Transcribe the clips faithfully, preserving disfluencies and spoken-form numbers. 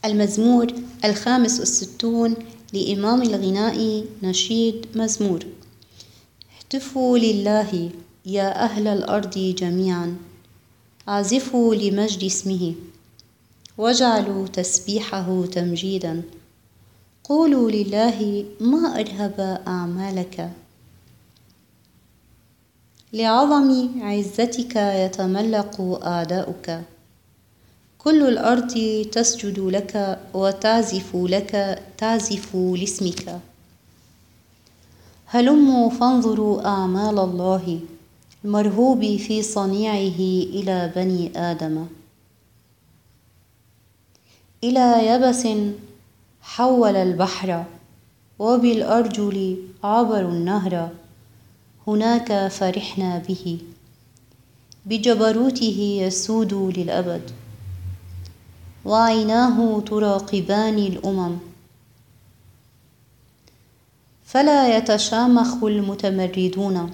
المزمور الخامس والستون لإمام الغناء نشيد مزمور. اهتفوا لله يا أهل الأرض جميعا، عزفوا لمجد اسمه واجعلوا تسبيحه تمجيدا. قولوا لله ما أرهب أعمالك، لعظم عزتك يتملق أعداؤك. كل الأرض تسجد لك وتعزف لك، تعزف لاسمك. هلموا فانظروا أعمال الله المرهوب في صنيعه إلى بني آدم. إلى يبس حول البحر، وبالأرجل عبروا النهر. هناك فرحنا به، بجبروته يسود للأبد. وعيناه تراقبان الأمم، فلا يتشامخ المتمردون.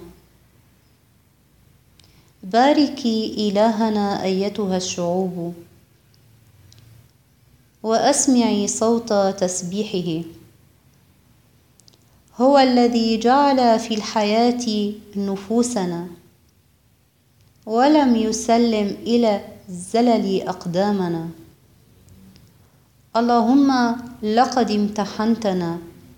باركي إلهنا أيتها الشعوب، وأسمعي صوت تسبيحه. هو الذي جعل في الحياة نفوسنا، ولم يسلم إلى الزلل أقدامنا. اللهم لقد امتحنتنا،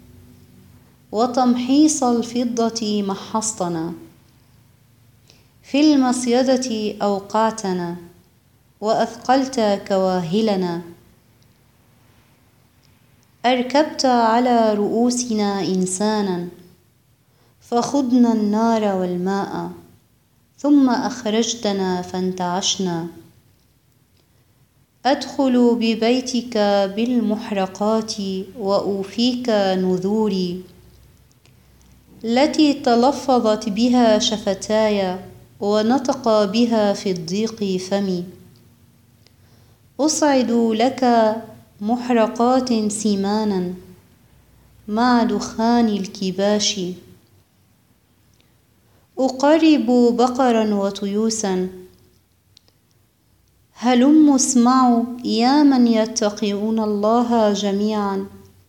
وتمحيص الفضة محصتنا. في المصيدة أوقعتنا، وأثقلت كواهلنا. أركبت على رؤوسنا إنسانا، فخضنا النار والماء. ثم أخرجتنا فانتعشنا. أدخل ببيتك بالمحرقات، وأوفيك نذوري التي تلفظت بها شفتاي، ونطق بها في الضيق فمي. أصعد لك محرقات سمانا مع دخان الكباش. أقرب بقرا وطيوسا. هلموا اسمعوا يا من يتقون الله جميعا،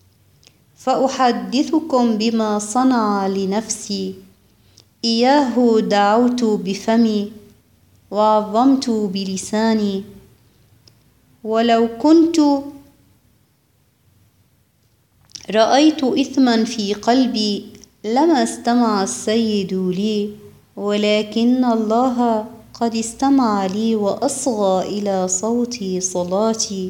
فأحدثكم بما صنع لنفسي. إياه دعوت بفمي، وعظمت بلساني. ولو كنت رأيت إثما في قلبي لما استمع السيد لي، ولكن الله قد استمع لي وأصغى إلى صوت صلاتي.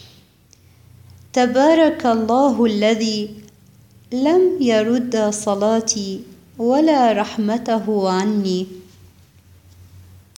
تبارك الله الذي لم يرد صلاتي ولا رحمته عني.